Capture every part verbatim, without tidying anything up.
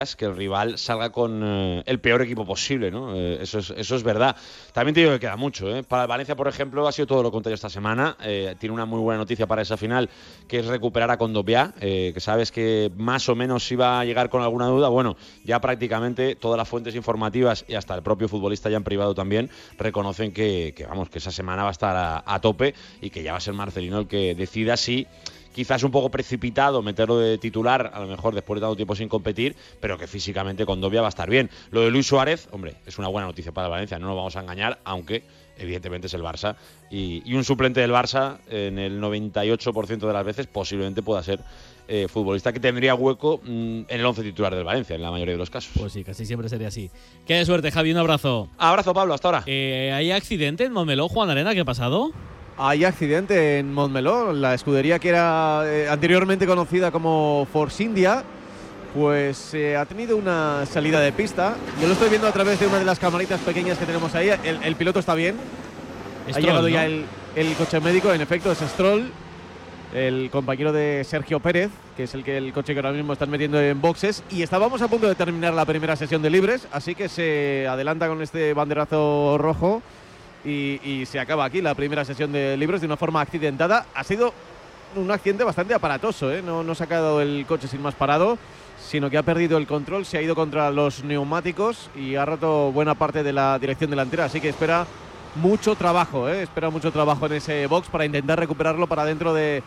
que el rival salga con eh, el peor equipo posible, ¿no? Eh, eso, es, eso es verdad. También te digo que queda mucho, ¿eh? Para el Valencia, por ejemplo, ha sido todo lo contrario esta semana. Eh, tiene una muy buena noticia para esa final, que es recuperar a Kondogbia, eh, que sabes que más o menos iba a llegar con alguna duda. Bueno, ya prácticamente todas las fuentes informativas y hasta el propio futbolista ya en privado también reconocen que, que vamos, que esa semana va a estar a, a tope y que ya va a ser Marcelino el que decida si... Quizás un poco precipitado meterlo de titular, a lo mejor después de tanto tiempo sin competir, pero que físicamente Kondogbia va a estar bien. Lo de Luis Suárez, hombre, es una buena noticia para el Valencia, no nos vamos a engañar, aunque evidentemente es el Barça. Y, y un suplente del Barça, en el noventa y ocho por ciento de las veces, posiblemente pueda ser eh, futbolista que tendría hueco mmm, en el once titular del Valencia, en la mayoría de los casos. Pues sí, casi siempre sería así. Qué suerte, Javi, un abrazo. Abrazo, Pablo, hasta ahora. Eh, ¿Hay accidente en Montmeló, Juan Arena? ¿Qué ha pasado? Hay accidente en Montmeló, la escudería que era eh, anteriormente conocida como Force India, pues eh, ha tenido una salida de pista. Yo lo estoy viendo a través de una de las camaritas pequeñas que tenemos ahí. El, el piloto está bien. Stroll, ha llegado, ¿no?, ya el, el coche médico, en efecto es Stroll, el compañero de Sergio Pérez, que es el que el coche que ahora mismo están metiendo en boxes. Y estábamos a punto de terminar la primera sesión de libres, así que se adelanta con este banderazo rojo. Y, y se acaba aquí la primera sesión de libros de una forma accidentada. Ha sido un accidente bastante aparatoso, ¿eh? No, no se ha quedado el coche sin más parado, sino que ha perdido el control, se ha ido contra los neumáticos y ha roto buena parte de la dirección delantera. Así que espera mucho trabajo, ¿eh? Espera mucho trabajo en ese box para intentar recuperarlo para dentro de,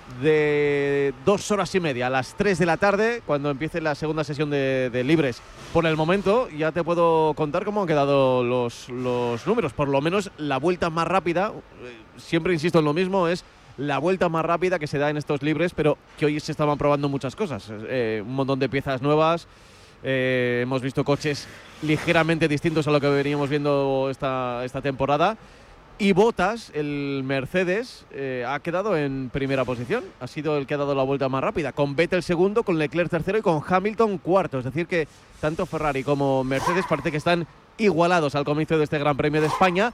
de dos horas y media, a las tres de la tarde, cuando empiece la segunda sesión de, de libres. Por el momento ya te puedo contar cómo han quedado los, los números. Por lo menos la vuelta más rápida, siempre insisto en lo mismo, es la vuelta más rápida que se da en estos libres, pero que hoy se estaban probando muchas cosas. Eh, un montón de piezas nuevas, eh, hemos visto coches ligeramente distintos a lo que veníamos viendo esta, esta temporada. Y Bottas, el Mercedes, eh, ha quedado en primera posición. Ha sido el que ha dado la vuelta más rápida, con Vettel segundo, con Leclerc tercero y con Hamilton cuarto. Es decir que tanto Ferrari como Mercedes parece que están igualados al comienzo de este Gran Premio de España.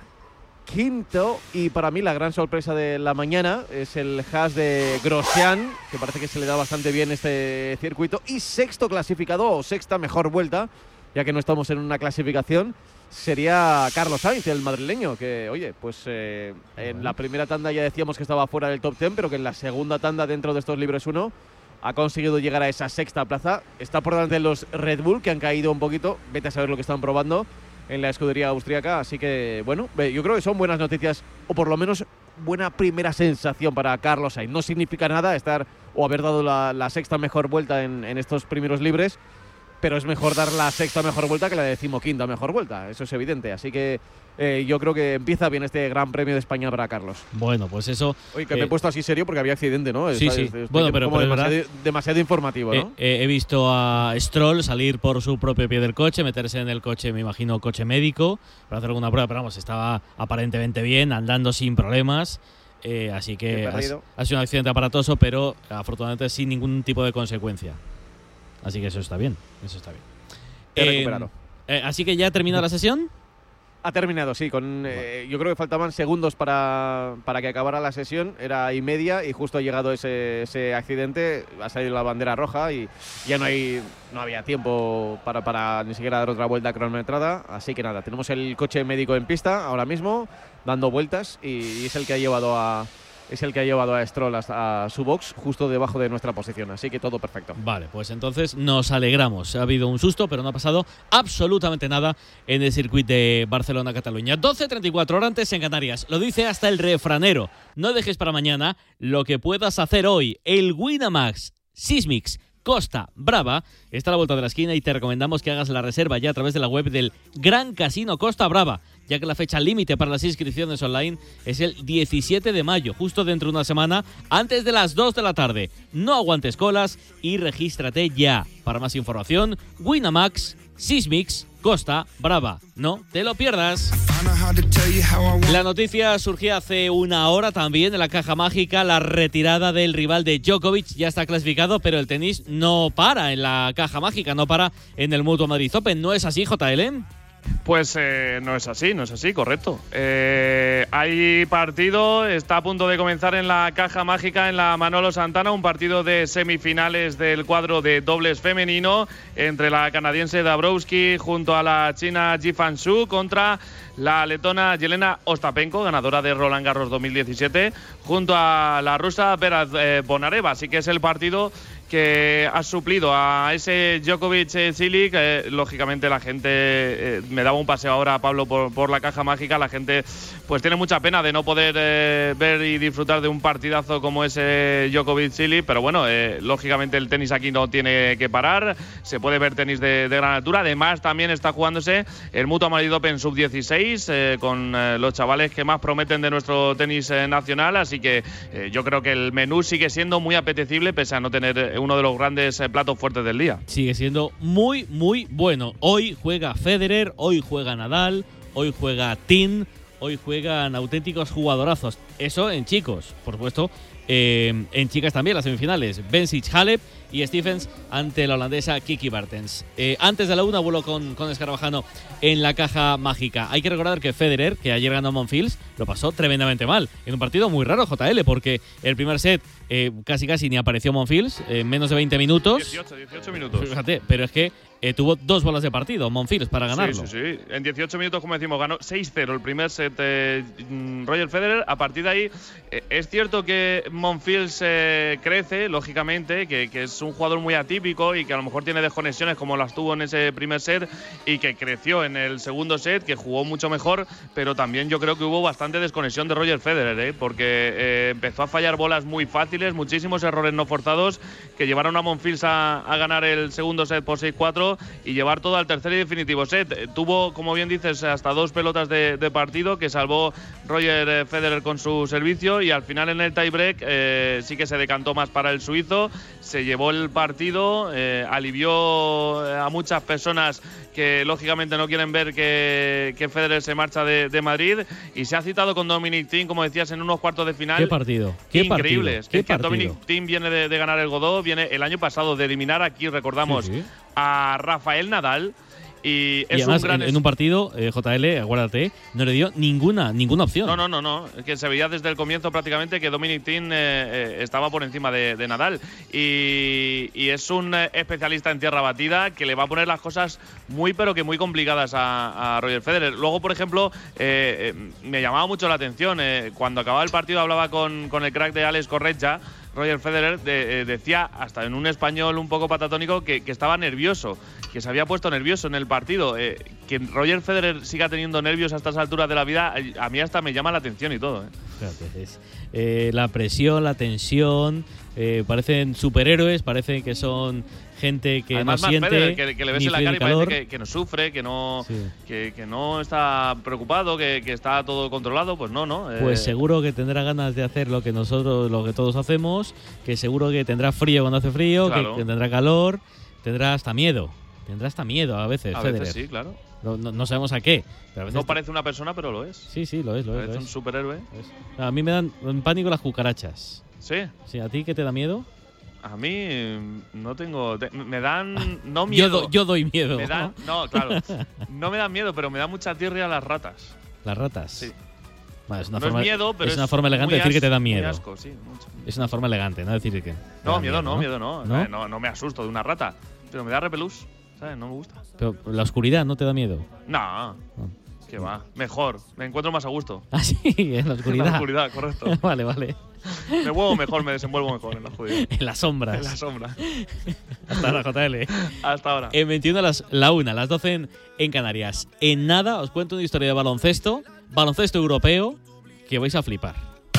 Quinto, y para mí la gran sorpresa de la mañana, es el Haas de Grosjean, que parece que se le da bastante bien este circuito. Y sexto clasificado, o sexta mejor vuelta, ya que no estamos en una clasificación, sería Carlos Sainz, el madrileño, que, oye, pues eh, en la primera tanda ya decíamos que estaba fuera del top diez, pero que en la segunda tanda dentro de estos libres uno ha conseguido llegar a esa sexta plaza. Está por delante de los Red Bull, que han caído un poquito, vete a saber lo que están probando en la escudería austríaca. Así que, bueno, yo creo que son buenas noticias, o por lo menos buena primera sensación para Carlos Sainz. No significa nada estar o haber dado la, la sexta mejor vuelta en, en estos primeros libres, pero es mejor dar la sexta mejor vuelta que la decimoquinta mejor vuelta, eso es evidente. Así que eh, yo creo que empieza bien este Gran Premio de España para Carlos. Bueno, pues eso... Oye, que eh, me he puesto así serio porque había accidente, ¿no? Sí, Está, sí. estoy Bueno, pero, como pero demasiado, verdad, demasiado informativo, ¿no? Eh, eh, he visto a Stroll salir por su propio pie del coche, meterse en el coche, me imagino, coche médico, para hacer alguna prueba, pero vamos, estaba aparentemente bien, andando sin problemas. Eh, así que ha, ha sido un accidente aparatoso, pero afortunadamente sin ningún tipo de consecuencia. Así que eso está bien, eso está bien. He Eh, recuperado. Eh, así que ya ha terminado la sesión. Ha terminado, sí. Con, eh, yo creo que faltaban segundos para, para que acabara la sesión. Era y media y justo ha llegado ese, ese accidente. Ha salido la bandera roja y ya no hay no había tiempo para, para ni siquiera dar otra vuelta cronometrada. Así que nada, tenemos el coche médico en pista ahora mismo, dando vueltas, y, y es el que ha llevado a... es el que ha llevado a Stroll hasta a su box, justo debajo de nuestra posición. Así que todo perfecto. Vale, pues entonces nos alegramos. Ha habido un susto, pero no ha pasado absolutamente nada en el circuito de Barcelona-Cataluña. doce treinta y cuatro horas antes en Canarias. Lo dice hasta el refranero. No dejes para mañana lo que puedas hacer hoy. El Winamax Sismix Costa Brava está a la vuelta de la esquina y te recomendamos que hagas la reserva ya a través de la web del Gran Casino Costa Brava, ya que la fecha límite para las inscripciones online es el diecisiete de mayo, justo dentro de una semana, antes de las dos de la tarde. No aguantes colas y regístrate ya. Para más información, Winamax Sismix Costa Brava. No te lo pierdas. La noticia surgía hace una hora también en la caja mágica. La retirada del rival de Djokovic ya está clasificado, pero el tenis no para en la caja mágica, no para en el Mutua Madrid Open. ¿No es así, J L? Pues eh, no es así, no es así, correcto. Eh, hay partido, está a punto de comenzar en la Caja Mágica, en la Manolo Santana, un partido de semifinales del cuadro de dobles femenino entre la canadiense Dabrowski junto a la china Jifan Su contra la letona Yelena Ostapenko, ganadora de Roland Garros dos mil diecisiete, junto a la rusa Vera eh, Bonareva. Así que es el partido que ha suplido a ese Djokovic-Cilic. Eh, lógicamente la gente, eh, me daba un paseo ahora, Pablo, por, por la Caja Mágica, la gente pues tiene mucha pena de no poder eh, ver y disfrutar de un partidazo como ese Djokovic-Cilic, pero bueno, eh, lógicamente el tenis aquí no tiene que parar, se puede ver tenis de, de gran altura. Además también está jugándose el Mutua Madrid Open sub dieciséis eh, con eh, los chavales que más prometen de nuestro tenis eh, nacional, así que eh, yo creo que el menú sigue siendo muy apetecible pese a no tener eh, uno de los grandes eh, platos fuertes del día. Sigue siendo muy, muy bueno. Hoy juega Federer, hoy juega Nadal, hoy juega Thiem, hoy juegan auténticos jugadorazos. Eso en chicos, por supuesto. Eh, en chicas también, las semifinales. Bencic, Halep y Stephens ante la holandesa Kiki Bertens. Eh, antes de la una vuelo con, con Escarabajano en la Caja Mágica. Hay que recordar que Federer, que ayer ganó a Monfils, lo pasó tremendamente mal. En un partido muy raro, J L, porque el primer set eh, casi casi ni apareció Monfils, en eh, menos de veinte minutos. dieciocho, dieciocho minutos. Fíjate, pero es que eh, tuvo dos bolas de partido Monfils para ganarlo. Sí, sí, sí. En dieciocho minutos, como decimos, ganó seis cero el primer set eh, Roger Federer. A partir de ahí, eh, es cierto que Monfils eh, crece, lógicamente, que, que es un jugador muy atípico y que a lo mejor tiene desconexiones como las tuvo en ese primer set y que creció en el segundo set, que jugó mucho mejor, pero también yo creo que hubo bastante desconexión de Roger Federer, ¿eh? porque eh, empezó a fallar bolas muy fáciles, muchísimos errores no forzados que llevaron a Monfils a, a ganar el segundo set por seis cuatro y llevar todo al tercer y definitivo set. Eh, tuvo, como bien dices, hasta dos pelotas de, de partido que salvó Roger Federer con su servicio y al final en el tiebreak eh, sí que se decantó más para el suizo, se llevó el partido, eh, alivió a muchas personas que lógicamente no quieren ver que, que Federer se marcha de, de Madrid y se ha citado con Dominic Thiem, como decías, en unos cuartos de final. ¿Qué partido? ¿Qué increíbles. Partido? ¿Qué es que partido? Dominic Thiem viene de, de ganar el Godó, viene el año pasado de eliminar aquí, recordamos, sí, sí. a Rafael Nadal. Y, es y además, un gran en, en un partido, eh, J L, acuérdate, no le dio ninguna ninguna opción. No, no, no, no. Es que se veía desde el comienzo prácticamente que Dominic Thiem eh, eh, estaba por encima de, de Nadal. Y, y es un eh, especialista en tierra batida que le va a poner las cosas muy, pero que muy complicadas a, a Roger Federer. Luego, por ejemplo, eh, eh, me llamaba mucho la atención. Eh, cuando acababa el partido hablaba con, con el crack de Alex Corretja. Roger Federer de, eh, decía, hasta en un español un poco patatónico, que, que estaba nervioso, que se había puesto nervioso en el partido. Eh, que Roger Federer siga teniendo nervios a estas alturas de la vida, a mí hasta me llama la atención y todo. ¿eh? Fíjate, es, eh, la presión, la tensión, eh, parecen superhéroes, parece que son gente que Además, no siente, Federer, que, que le ves en la cara y calor. parece que, que no sufre, que no, sí. que, que no está preocupado, que, que está todo controlado. Pues no, no. Eh. Pues seguro que tendrá ganas de hacer lo que nosotros, lo que todos hacemos, que seguro que tendrá frío cuando hace frío, claro. que, que tendrá calor, tendrá hasta miedo. Tendrá hasta miedo a veces, a Federer. veces sí, claro. No, no, no sabemos a qué. Pero a veces no parece una persona, pero lo es. Sí, sí, lo es, lo parece es. Parece un superhéroe. Es. A mí me dan en pánico las cucarachas. ¿Sí? Sí, ¿a ti qué te da miedo? A mí no tengo… Te, me dan… no Yo, miedo. do, yo doy miedo. Me dan, no, claro. No me dan miedo, pero me da mucha tirria las ratas. ¿Las ratas? Sí. Bueno, es una no forma, es miedo, pero es una es forma elegante de decir que te da miedo. Asco, sí, mucho. Es una forma elegante, ¿no? Decir que… No, miedo, miedo no, ¿no? miedo no. ¿No? no. No me asusto de una rata, pero me da repelús. ¿Sabes? No me gusta. Pero la oscuridad no te da miedo. No. no. Que va. Mejor. Me encuentro más a gusto. Ah, sí, en la oscuridad. En la oscuridad, correcto. Vale, vale. Me muevo mejor, me desenvuelvo mejor en la oscuridad. En las sombras. En la sombra. Hasta ahora, J L. Hasta ahora. En veintiuno a las, la una, las doce en, en Canarias. En nada os cuento una historia de baloncesto, baloncesto europeo, que vais a flipar.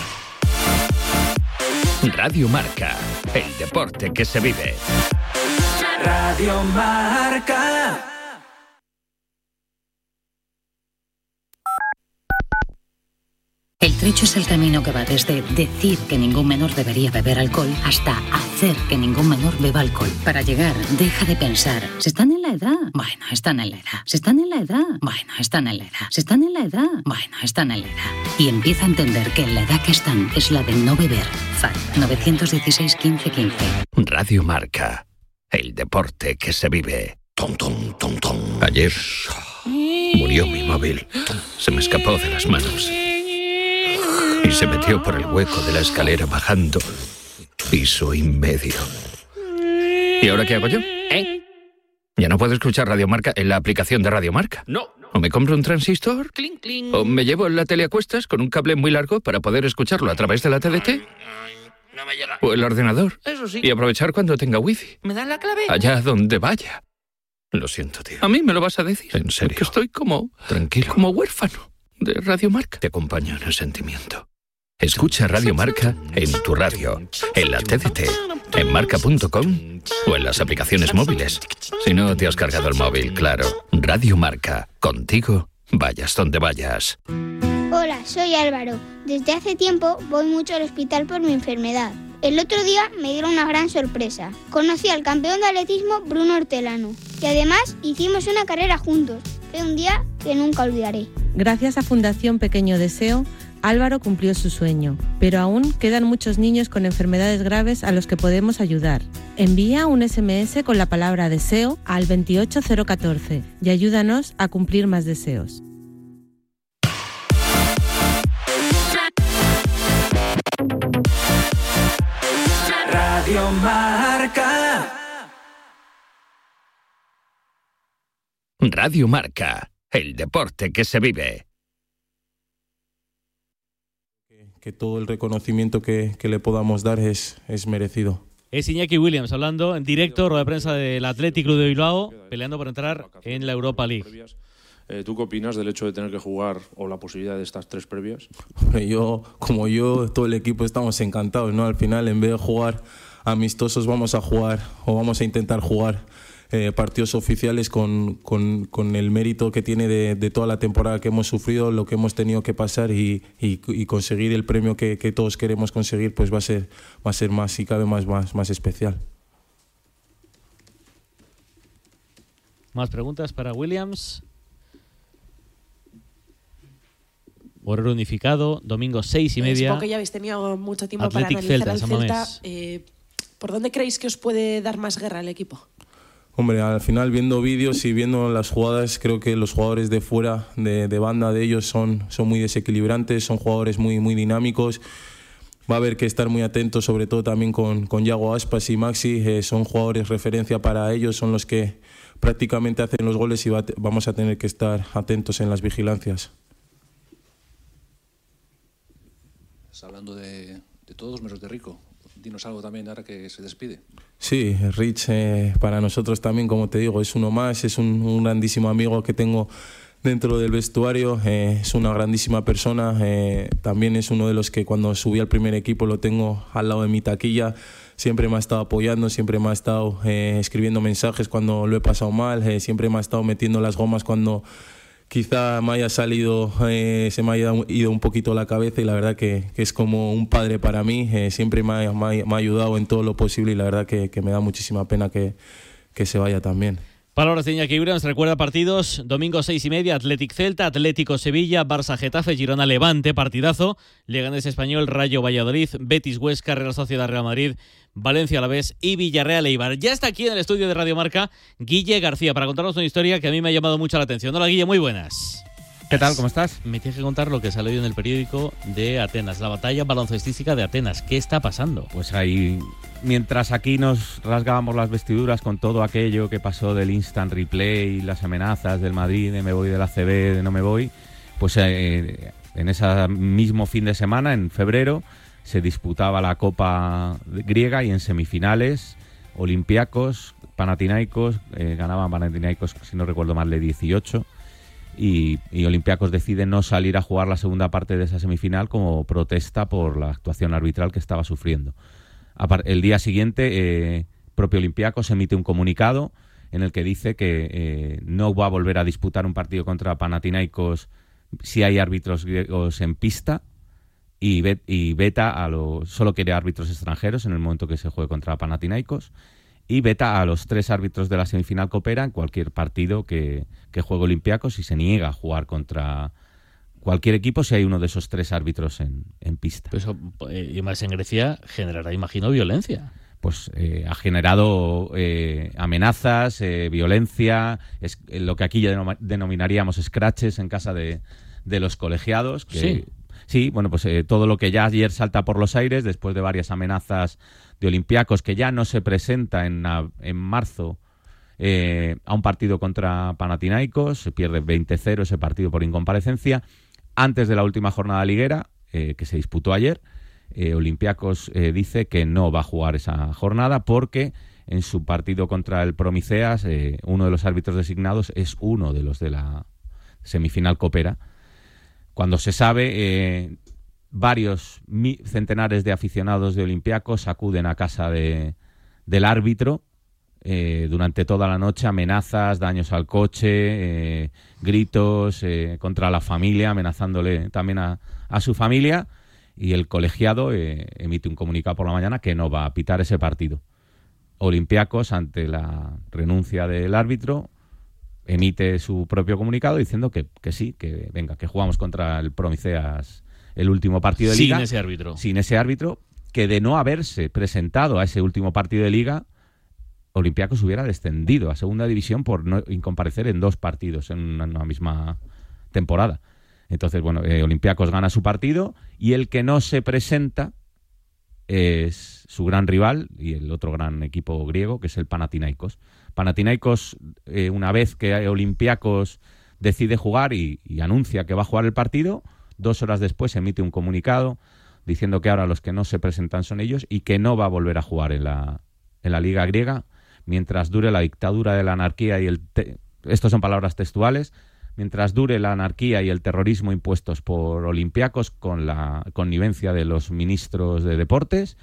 Radio Marca, el deporte que se vive. Radio Marca. El trecho es el camino que va desde decir que ningún menor debería beber alcohol hasta hacer que ningún menor beba alcohol. Para llegar, deja de pensar, ¿se están en la edad? Bueno, están en la edad. ¿Se están en la edad? Bueno, están en la edad. ¿Se están en la edad? Bueno, están en la edad. Y empieza a entender que en la edad que están es la de no beber. F A D nueve uno seis, quince, quince. Radio Marca, el deporte que se vive. Tom, tom, tom, tom. Ayer Murió mi móvil. Se me escapó de las manos. Y se metió por el hueco de la escalera bajando piso y medio. ¿Y ahora qué hago yo? ¿Eh? Ya no puedo escuchar Radio Marca en la aplicación de Radio Marca. No. O me compro un transistor, Cling, cling. o me llevo la tele a cuestas con un cable muy largo para poder escucharlo a través de la T D T, No me llega. o el ordenador, Eso sí. y aprovechar cuando tenga wifi, ¿Me das la clave? allá donde vaya. Lo siento, tío. ¿A mí me lo vas a decir? En serio. Que estoy como... Tranquilo. Como huérfano de Radio Marca. Te acompaño en el sentimiento. Escucha Radio Marca en tu radio, en la T D T, en marca punto com o en las aplicaciones móviles. Si no te has cargado el móvil, claro. Radio Marca. Contigo, vayas donde vayas. Hola, soy Álvaro. Desde hace tiempo voy mucho al hospital por mi enfermedad. El otro día me dieron una gran sorpresa. Conocí al campeón de atletismo Bruno Hortelano y además hicimos una carrera juntos. Fue un día que nunca olvidaré. Gracias a Fundación Pequeño Deseo, Álvaro cumplió su sueño, pero aún quedan muchos niños con enfermedades graves a los que podemos ayudar. Envía un ese eme ese con la palabra deseo al veintiocho cero catorce y ayúdanos a cumplir más deseos. Radio Marca. Radio Marca. El deporte que se vive. Que todo el reconocimiento que, que le podamos dar es, es merecido. Es Iñaki Williams hablando en directo, rueda de prensa del Athletic Club de Bilbao, peleando por entrar en la Europa League. Eh, ¿Tú qué opinas del hecho de tener que jugar o la posibilidad de estas tres previas? Yo, como yo, todo el equipo estamos encantados, ¿no? Al final, en vez de jugar amistosos, vamos a jugar o vamos a intentar jugar Eh, partidos oficiales con, con, con el mérito que tiene de, de toda la temporada que hemos sufrido, lo que hemos tenido que pasar y, y, y conseguir el premio que, que todos queremos conseguir, pues va a ser, va a ser más, si cabe, más, más, más especial. Más preguntas para Williams. Horario unificado, domingo seis y media. Supongo que ya habéis tenido mucho tiempo Athletic para analizar Celta, al Celta. Eh, ¿Por dónde creéis que os puede dar más guerra el equipo? Hombre, al final viendo vídeos y viendo las jugadas, creo que los jugadores de fuera, de, de banda de ellos, son, son muy desequilibrantes, son jugadores muy, muy dinámicos. Va a haber que estar muy atentos, sobre todo también con, con Yago Aspas y Maxi, eh, son jugadores referencia para ellos, son los que prácticamente hacen los goles y va, vamos a tener que estar atentos en las vigilancias. Estás hablando de, de todos menos de Rico. Dinos algo también ahora que se despide. Sí, Rich eh, para nosotros también, como te digo, es uno más, es un, un grandísimo amigo que tengo dentro del vestuario, eh, es una grandísima persona, eh, también es uno de los que cuando subí al primer equipo lo tengo al lado de mi taquilla, siempre me ha estado apoyando, siempre me ha estado eh, escribiendo mensajes cuando lo he pasado mal, eh, siempre me ha estado metiendo las gomas cuando quizá me haya salido, eh, se me haya ido un poquito la cabeza y la verdad que, que es como un padre para mí, eh, siempre me ha, me, ha, me ha ayudado en todo lo posible y la verdad que, que me da muchísima pena que, que se vaya también. Palabras de Iñaki Williams, recuerda partidos, domingo seis y media, Athletic Celta, Atlético Sevilla, Barça Getafe, Girona Levante, partidazo, Leganés Español, Rayo Valladolid, Betis Huesca, Real Sociedad Real Madrid, Valencia Alavés y Villarreal Eibar. Ya está aquí en el estudio de Radio Marca Guille García para contarnos una historia que a mí me ha llamado mucho la atención. Hola Guille, muy buenas. ¿Qué tal? ¿Cómo estás? Me tienes que contar lo que se ha leído en el periódico de Atenas, la batalla baloncestística de Atenas. ¿Qué está pasando? Pues ahí, mientras aquí nos rasgábamos las vestiduras con todo aquello que pasó del instant replay, las amenazas del Madrid, de me voy del A C B, de no me voy, pues eh, en ese mismo fin de semana, en febrero, se disputaba la Copa griega y en semifinales Olympiacos, Panathinaikos, eh, ganaban Panathinaikos, si no recuerdo mal, de dieciocho. Y, y Olympiacos decide no salir a jugar la segunda parte de esa semifinal como protesta por la actuación arbitral que estaba sufriendo. El día siguiente, eh, propio Olympiacos emite un comunicado en el que dice que eh, no va a volver a disputar un partido contra Panathinaikos si hay árbitros griegos en pista y, vet, y veta a los, solo quiere árbitros extranjeros en el momento que se juegue contra Panathinaikos. Y veta a los tres árbitros de la semifinal Coopera en cualquier partido que, que juegue Olympiacos y se niega a jugar contra cualquier equipo si hay uno de esos tres árbitros en, en pista. Pero eso, y más en Grecia, generará, imagino, violencia. pues eh, ha generado eh, amenazas, eh, violencia, es, lo que aquí ya denom- denominaríamos scratches en casa de, de los colegiados. Que, sí. Sí, bueno, pues eh, todo lo que ya ayer salta por los aires, después de varias amenazas de Olympiacos, que ya no se presenta en, en marzo eh, a un partido contra Panathinaikos, se pierde veinte cero ese partido por incomparecencia. Antes de la última jornada liguera, eh, que se disputó ayer, eh, Olympiacos eh, dice que no va a jugar esa jornada porque en su partido contra el Promiceas, eh, uno de los árbitros designados es uno de los de la semifinal Copera. Cuando se sabe, eh, varios mi, centenares de aficionados de Olympiacos acuden a casa de, del árbitro eh, durante toda la noche, amenazas, daños al coche, eh, gritos eh, contra la familia, amenazándole también a, a su familia, y el colegiado eh, emite un comunicado por la mañana que no va a pitar ese partido. Olympiacos, ante la renuncia del árbitro, emite su propio comunicado diciendo que, que sí, que venga, que jugamos contra el Promiceas el último partido de Liga. Sin ese árbitro. Sin ese árbitro, que de no haberse presentado a ese último partido de Liga, Olympiacos hubiera descendido a segunda división por no incomparecer en dos partidos en una, una misma temporada. Entonces, bueno, eh, Olympiacos gana su partido y el que no se presenta es su gran rival y el otro gran equipo griego, que es el Panathinaikos. Panathinaikos, eh, una vez que Olympiacos decide jugar y, y anuncia que va a jugar el partido, dos horas después emite un comunicado diciendo que ahora los que no se presentan son ellos y que no va a volver a jugar en la, en la Liga griega mientras dure la dictadura de la anarquía y el... Te- Estos son palabras textuales. Mientras dure la anarquía y el terrorismo impuestos por Olympiacos con la connivencia de los ministros de deportes,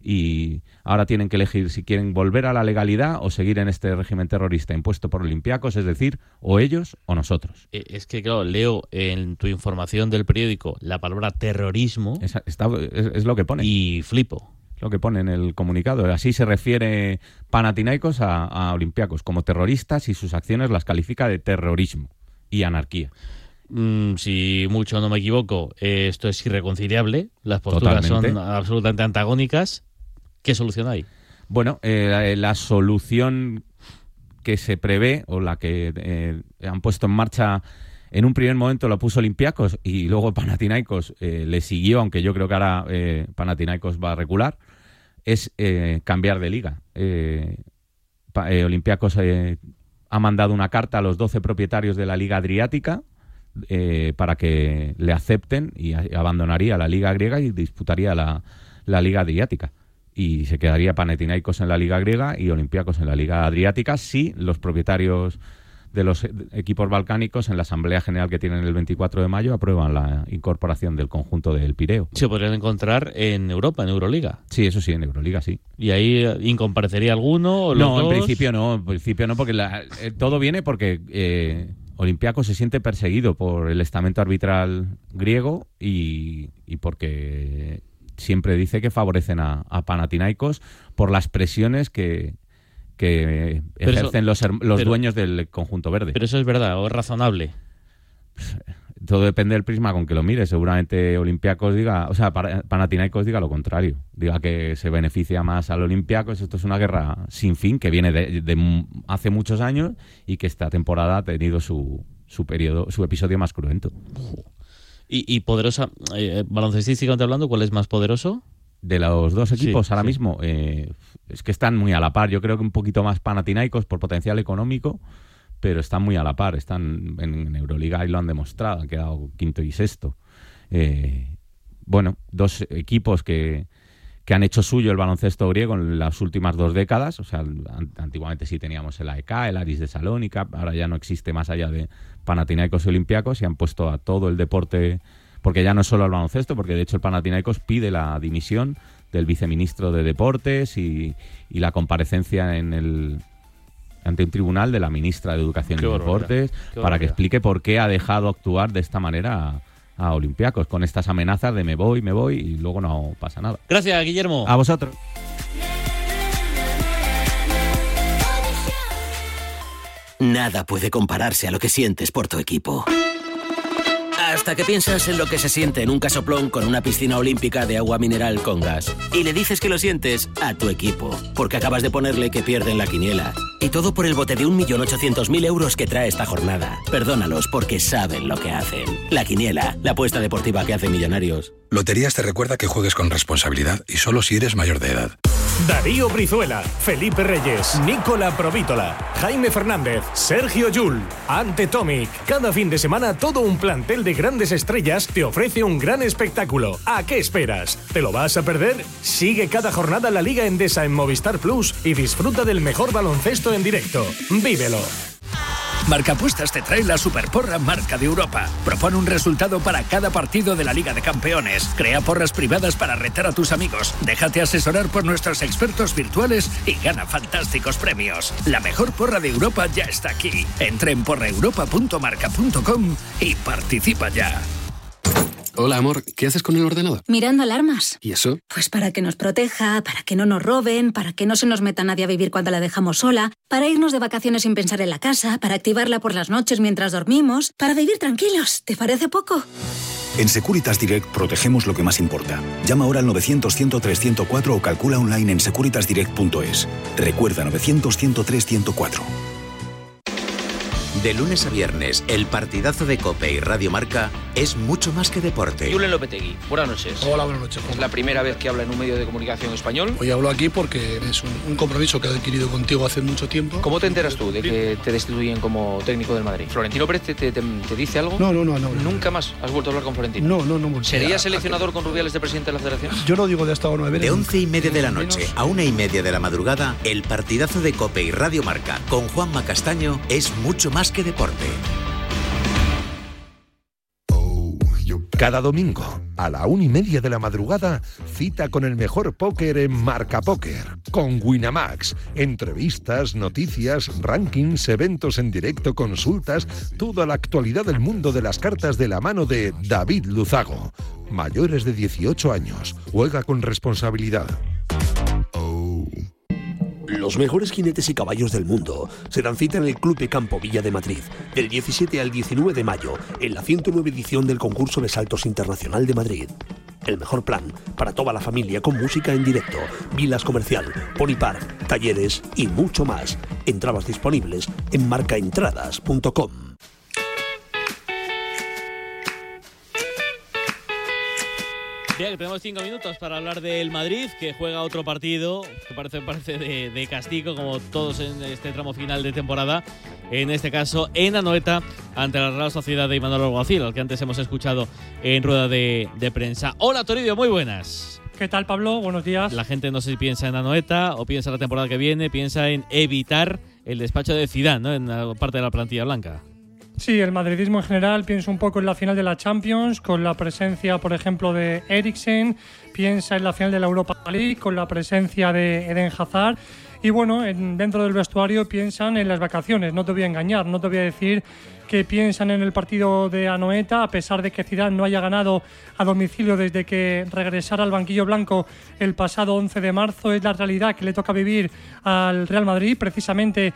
y ahora tienen que elegir si quieren volver a la legalidad o seguir en este régimen terrorista impuesto por Olympiacos, es decir, o ellos o nosotros. Es que, claro, leo en tu información del periódico la palabra terrorismo. Es, está, es, es lo que pone. Y flipo. Es lo que pone en el comunicado. Así se refiere Panathinaikos a, a Olympiacos como terroristas y sus acciones las califica de terrorismo y anarquía. Mm, si mucho no me equivoco, eh, esto es irreconciliable. Las posturas Totalmente. son absolutamente antagónicas. ¿Qué solución hay? Bueno, eh, la, la solución que se prevé, o la que eh, han puesto en marcha, en un primer momento lo puso Olympiacos y luego Panathinaikos eh, le siguió, aunque yo creo que ahora eh, Panathinaikos va a recular, es eh, cambiar de liga. Eh, pa, eh, Olympiacos eh, ha mandado una carta a los doce propietarios de la Liga Adriática eh, para que le acepten, y a, abandonaría la Liga griega y disputaría la, la Liga Adriática. Y se quedaría Panathinaikos en la Liga griega y Olympiacos en la Liga Adriática si los propietarios de los equipos balcánicos en la Asamblea General que tienen el veinticuatro de mayo aprueban la incorporación del conjunto del Pireo. Se podrían encontrar en Europa, en Euroliga. Sí, eso sí, en Euroliga sí. ¿Y ahí incomparecería alguno? ¿O los no, dos? en principio no, en principio no, porque la, eh, todo viene porque eh, Olympiacos se siente perseguido por el estamento arbitral griego y, y porque siempre dice que favorecen a, a Panathinaikos por las presiones que, que ejercen eso, los, los pero, dueños del conjunto verde. Pero eso es verdad, o es razonable. Todo depende del prisma con que lo mire. Seguramente Olympiacos diga, o sea, Panathinaikos diga lo contrario. Diga que se beneficia más al Olympiacos. Esto es una guerra sin fin que viene de, de hace muchos años y que esta temporada ha tenido su, su periodo, su episodio más cruento. Y, y poderosa, eh, baloncestísticamente hablando, ¿cuál es más poderoso? De los dos equipos sí, ahora sí. mismo, eh, es que están muy a la par. Yo creo que un poquito más Panathinaikos por potencial económico, pero están muy a la par. Están en, en Euroliga y lo han demostrado, han quedado quinto y sexto. Eh, bueno, dos equipos que, que han hecho suyo el baloncesto griego en las últimas dos décadas. O sea, antiguamente sí teníamos el A E K, el Aris de Salónica, ahora ya no existe más allá de Panathinaikos y Olympiacos, y han puesto a todo el deporte, porque ya no es solo el baloncesto, porque de hecho el Panathinaikos pide la dimisión del viceministro de Deportes y, y la comparecencia en el ante un tribunal de la ministra de Educación qué y Deportes qué para que explique por qué ha dejado actuar de esta manera a, a Olympiacos, con estas amenazas de me voy, me voy y luego no pasa nada. Gracias, Guillermo. A vosotros. Nada puede compararse a lo que sientes por tu equipo. Hasta que piensas en lo que se siente en un casoplón con una piscina olímpica de agua mineral con gas. Y le dices que lo sientes a tu equipo, porque acabas de ponerle que pierden la quiniela. Y todo por el bote de un millón ochocientos mil euros que trae esta jornada. Perdónalos porque saben lo que hacen. La quiniela, la apuesta deportiva que hace millonarios. Loterías te recuerda que juegues con responsabilidad y solo si eres mayor de edad. Darío Brizuela, Felipe Reyes, Nicola Provítola, Jaime Fernández, Sergio Llull, Ante Tomic. Cada fin de semana todo un plantel de grandes estrellas te ofrece un gran espectáculo. ¿A qué esperas? ¿Te lo vas a perder? Sigue cada jornada la Liga Endesa en Movistar Plus y disfruta del mejor baloncesto en directo. ¡Vívelo! Marcapuestas te trae la Superporra Marca de Europa. Propone un resultado para cada partido de la Liga de Campeones. Crea porras privadas para retar a tus amigos. Déjate asesorar por nuestros expertos virtuales y gana fantásticos premios. La mejor porra de Europa ya está aquí. Entra en porra europa punto marca punto com y participa ya. Hola, amor, ¿qué haces con el ordenador? Mirando alarmas. ¿Y eso? Pues para que nos proteja, para que no nos roben, para que no se nos meta nadie a vivir cuando la dejamos sola, para irnos de vacaciones sin pensar en la casa, para activarla por las noches mientras dormimos, para vivir tranquilos. ¿Te parece poco? En Securitas Direct protegemos lo que más importa. Llama ahora al novecientos, ciento tres, ciento cuatro o calcula online en securitas direct punto es. Recuerda novecientos, ciento tres, ciento cuatro. De lunes a viernes, el partidazo de COPE y Radio Marca es mucho más que deporte. Julen Lopetegui, buenas noches. Hola, buenas noches. Es la primera vez que habla en un medio de comunicación español. Hoy hablo aquí porque es un, un compromiso que he adquirido contigo hace mucho tiempo. ¿Cómo te enteras tú de que te destituyen como técnico del Madrid? ¿Florentino Pérez te, te, te, te dice algo? No, no, no, no. ¿Nunca más has vuelto a hablar con Florentino? No, no, no. ¿Serías seleccionador con Rubiales de presidente de la Federación? Yo no digo de hasta ahora. De once y media de la noche a una y media de la madrugada, el partidazo de COPE y Radio Marca con Juanma Castaño es mucho más que deporte. Cada domingo, a la una y media de la madrugada, cita con el mejor póker en Marca Póker, con Winamax. Entrevistas, noticias, rankings, eventos en directo, consultas, toda la actualidad del mundo de las cartas de la mano de David Luzago. Mayores de dieciocho años, juega con responsabilidad. Los mejores jinetes y caballos del mundo se dan cita en el Club de Campo Villa de Madrid, del diecisiete al diecinueve de mayo, en la ciento nueve edición del concurso de saltos internacional de Madrid. El mejor plan para toda la familia con música en directo, vilas comercial, pony park, talleres y mucho más. Entradas disponibles en marcaentradas punto com. Bien, tenemos cinco minutos para hablar del Madrid, que juega otro partido que parece, parece de, de castigo, como todos en este tramo final de temporada. En este caso, en Anoeta, ante la Real Sociedad de Imanol Alguacil, al que antes hemos escuchado en rueda de, de prensa. Hola, Toribio, muy buenas. ¿Qué tal, Pablo? Buenos días. La gente no sé si piensa en Anoeta o piensa en la temporada que viene, piensa en evitar el despacho de Zidane, ¿no?, en la parte de la plantilla blanca. Sí, el madridismo en general piensa un poco en la final de la Champions, con la presencia, por ejemplo, de Eriksen, piensa en la final de la Europa League, con la presencia de Eden Hazard, y bueno, en, dentro del vestuario piensan en las vacaciones, no te voy a engañar, no te voy a decir que piensan en el partido de Anoeta, a pesar de que Zidane no haya ganado a domicilio desde que regresara al banquillo blanco el pasado once de marzo, es la realidad que le toca vivir al Real Madrid, precisamente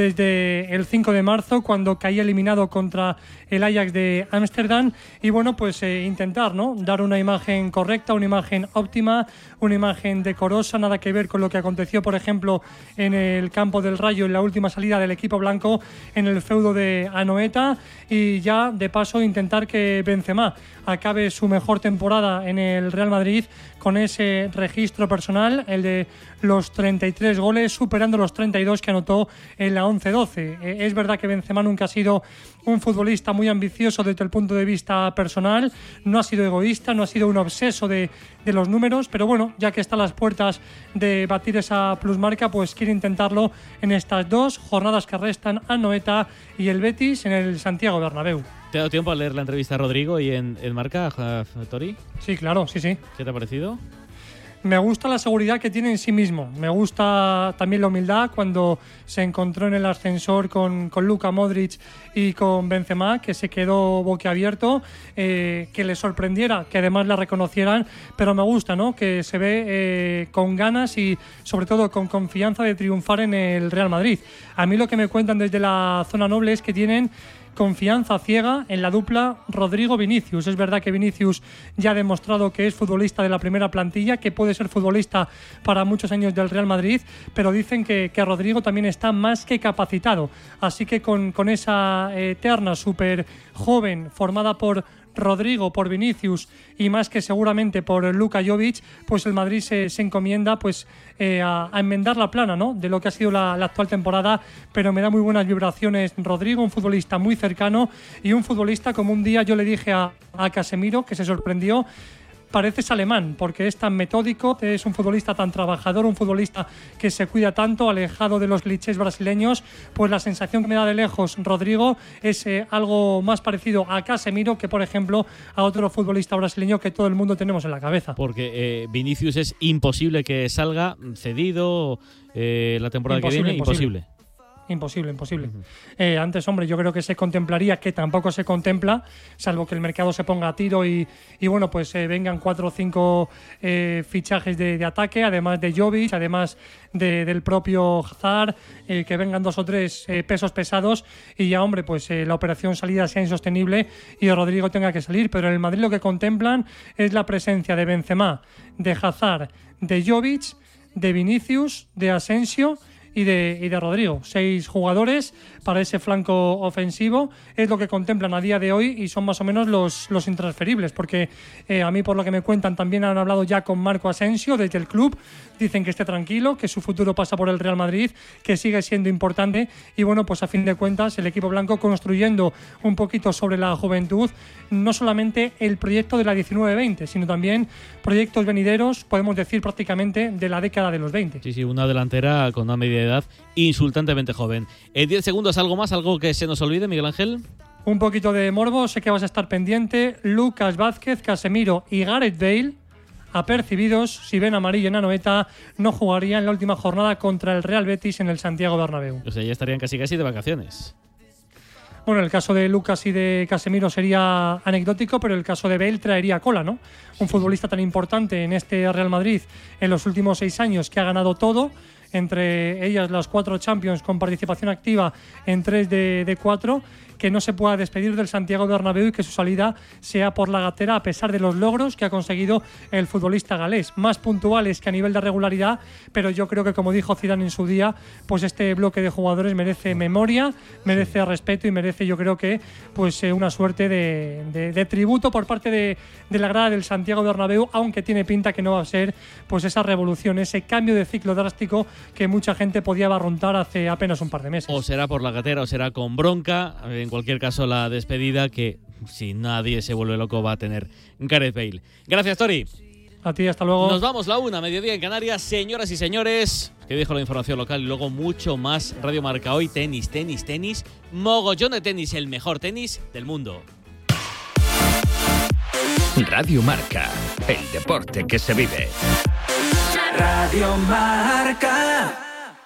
desde el cinco de marzo, cuando caía eliminado contra el Ajax de Ámsterdam, y bueno, pues eh, intentar, ¿no?, dar una imagen correcta, una imagen óptima, una imagen decorosa, nada que ver con lo que aconteció, por ejemplo, en el campo del Rayo en la última salida del equipo blanco en el feudo de Anoeta, y ya de paso intentar que Benzema acabe su mejor temporada en el Real Madrid con ese registro personal, el de los treinta y tres goles, superando los treinta y dos que anotó en la once doce. Eh, es verdad que Benzema nunca ha sido un futbolista muy ambicioso desde el punto de vista personal, no ha sido egoísta, no ha sido un obseso de, de los números, pero bueno, ya que está a las puertas de batir esa plusmarca, pues quiere intentarlo en estas dos jornadas que restan a Anoeta y el Betis en el Santiago Bernabéu. ¿Te ha dado tiempo a leer la entrevista a Rodrigo y en, en Marca, Tori? Sí, claro, sí, sí. ¿Qué te ha parecido? Me gusta la seguridad que tiene en sí mismo. Me gusta también la humildad cuando se encontró en el ascensor con, con Luka Modric y con Benzema, que se quedó boquiabierto, eh, que le sorprendiera, que además la reconocieran, pero me gusta, ¿no?, que se ve eh, con ganas y sobre todo con confianza de triunfar en el Real Madrid. A mí lo que me cuentan desde la zona noble es que tienen confianza ciega en la dupla Rodrigo-Vinicius. Es verdad que Vinicius ya ha demostrado que es futbolista de la primera plantilla, que puede ser futbolista para muchos años del Real Madrid, pero dicen que, que Rodrigo también está más que capacitado. Así que con, con esa eh, terna súper joven formada por Rodrigo, por Vinicius y más que seguramente por Luka Jovic, pues el Madrid se, se encomienda pues eh, a, a enmendar la plana, ¿no?, de lo que ha sido la, la actual temporada, pero me da muy buenas vibraciones Rodrigo, un futbolista muy cercano y un futbolista como un día yo le dije a, a Casemiro, que se sorprendió. Pareces alemán, porque es tan metódico, es un futbolista tan trabajador, un futbolista que se cuida tanto, alejado de los clichés brasileños. Pues la sensación que me da de lejos Rodrigo es eh, algo más parecido a Casemiro que, por ejemplo, a otro futbolista brasileño que todo el mundo tenemos en la cabeza. Porque eh, Vinicius es imposible que salga cedido eh, la temporada imposible, que viene, imposible. imposible. Imposible, imposible. Uh-huh. Eh, antes, hombre, yo creo que se contemplaría, que tampoco se contempla, salvo que el mercado se ponga a tiro y, y bueno, pues eh, vengan cuatro o cinco eh, fichajes de, de ataque, además de Jovic, además de, del propio Hazard, eh, que vengan dos o tres eh, pesos pesados y ya, hombre, pues eh, la operación salida sea insostenible y Rodrigo tenga que salir. Pero en el Madrid lo que contemplan es la presencia de Benzema, de Hazard, de Jovic, de Vinicius, de Asensio y de, y de Rodrigo. Seis jugadores para ese flanco ofensivo es lo que contemplan a día de hoy y son más o menos los, los intransferibles, porque eh, a mí, por lo que me cuentan, también han hablado ya con Marco Asensio desde el club. Dicen que esté tranquilo, que su futuro pasa por el Real Madrid, que sigue siendo importante y bueno, pues a fin de cuentas el equipo blanco construyendo un poquito sobre la juventud, no solamente el proyecto de la diecinueve veinte, sino también proyectos venideros, podemos decir prácticamente de la década de los veinte. Sí, sí, una delantera con una media de edad insultantemente joven. En diez segundos, ¿algo más? ¿Algo que se nos olvide, Miguel Ángel? Un poquito de morbo, sé que vas a estar pendiente. Lucas Vázquez, Casemiro y Gareth Bale, apercibidos, si ven amarillo en Anoeta, no jugarían en la última jornada contra el Real Betis en el Santiago Bernabéu. O sea, ya estarían casi casi de vacaciones. Bueno, el caso de Lucas y de Casemiro sería anecdótico, pero el caso de Bale traería cola, ¿no? Un futbolista tan importante en este Real Madrid en los últimos seis años, que ha ganado todo, entre ellas las cuatro Champions con participación activa en tres de, de cuatro, que no se pueda despedir del Santiago Bernabéu y que su salida sea por la gatera, a pesar de los logros que ha conseguido el futbolista galés, más puntuales que a nivel de regularidad, pero yo creo que, como dijo Zidane en su día, pues este bloque de jugadores merece memoria, merece respeto y merece, yo creo que, pues eh, una suerte de, de, de tributo por parte de, de la grada del Santiago Bernabéu, aunque tiene pinta que no va a ser pues esa revolución, ese cambio de ciclo drástico que mucha gente podía barruntar hace apenas un par de meses. O será por la gatera o será con bronca. En cualquier caso, la despedida que, si nadie se vuelve loco, va a tener Gareth Bale. Gracias, Tori. A ti, hasta luego. Nos vamos, la una, mediodía en Canarias. Señoras y señores, que dejo la información local y luego mucho más. Radio Marca hoy, tenis, tenis, tenis. Mogollón de tenis, el mejor tenis del mundo. Radio Marca, el deporte que se vive. Radio Marca.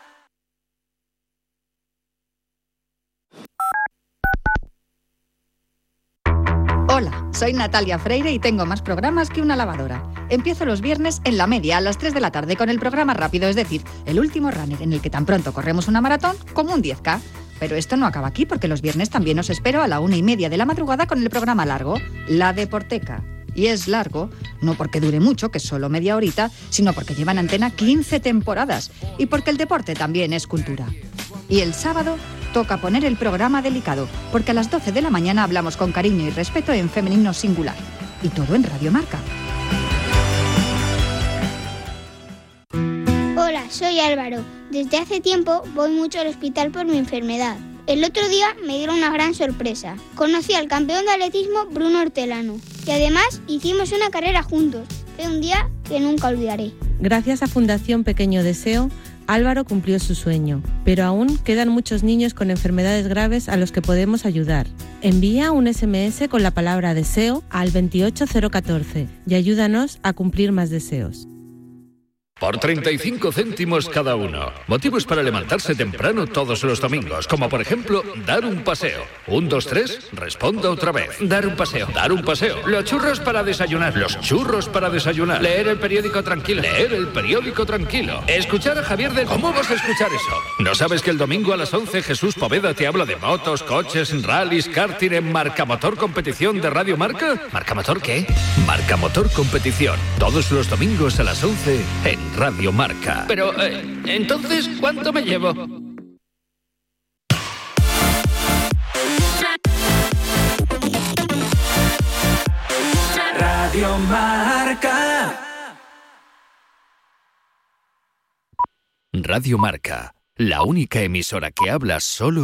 Hola, soy Natalia Freire y tengo más programas que una lavadora. Empiezo los viernes en La Media a las tres de la tarde con el programa rápido, es decir, el último runner, en el que tan pronto corremos una maratón como un diez K. Pero esto no acaba aquí, porque los viernes también os espero a la una y media de la madrugada con el programa largo, La Deporteca. Y es largo, no porque dure mucho, que es solo media horita, sino porque lleva en antena quince temporadas y porque el deporte también es cultura. Y el sábado toca poner el programa delicado, porque a las doce de la mañana hablamos con cariño y respeto en femenino singular. Y todo en Radio Marca. Hola, soy Álvaro. Desde hace tiempo voy mucho al hospital por mi enfermedad. El otro día me dieron una gran sorpresa. Conocí al campeón de atletismo Bruno Hortelano y además hicimos una carrera juntos. Fue un día que nunca olvidaré. Gracias a Fundación Pequeño Deseo, Álvaro cumplió su sueño, pero aún quedan muchos niños con enfermedades graves a los que podemos ayudar. Envía un ese eme ese con la palabra deseo al veintiocho cero catorce y ayúdanos a cumplir más deseos. por treinta y cinco céntimos cada uno. Motivos para levantarse temprano todos los domingos, como por ejemplo, dar un paseo. Un, dos, tres, responda otra vez. Dar un paseo, dar un paseo. Los churros para desayunar, los churros para desayunar. Leer el periódico tranquilo, leer el periódico tranquilo. Escuchar a Javier de... ¿Cómo vas a escuchar eso? ¿No sabes que el domingo a las once Jesús Poveda te habla de motos, coches, rallies, karting en Marcamotor Competición de Radio Marca? ¿Marcamotor qué? Marcamotor Competición. Todos los domingos a las once en Radio Marca. Pero, eh, entonces, ¿cuánto me llevo? Radio Marca. Radio Marca, la única emisora que habla solo